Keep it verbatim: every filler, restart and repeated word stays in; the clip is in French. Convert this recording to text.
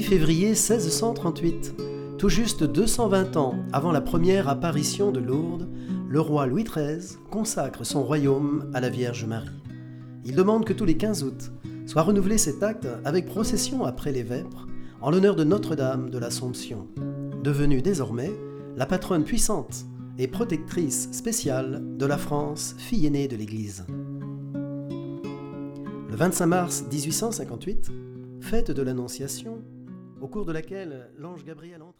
février seize cent trente-huit, tout juste deux cent vingt ans avant la première apparition de Lourdes, le roi Louis treize consacre son royaume à la Vierge Marie. Il demande que tous les quinze août soit renouvelé cet acte avec procession après les vêpres en l'honneur de Notre-Dame de l'Assomption, devenue désormais la patronne puissante et protectrice spéciale de la France, fille aînée de l'Église. Le vingt-cinq mars mille huit cent cinquante-huit, fête de l'Annonciation, au cours de laquelle l'ange Gabriel entre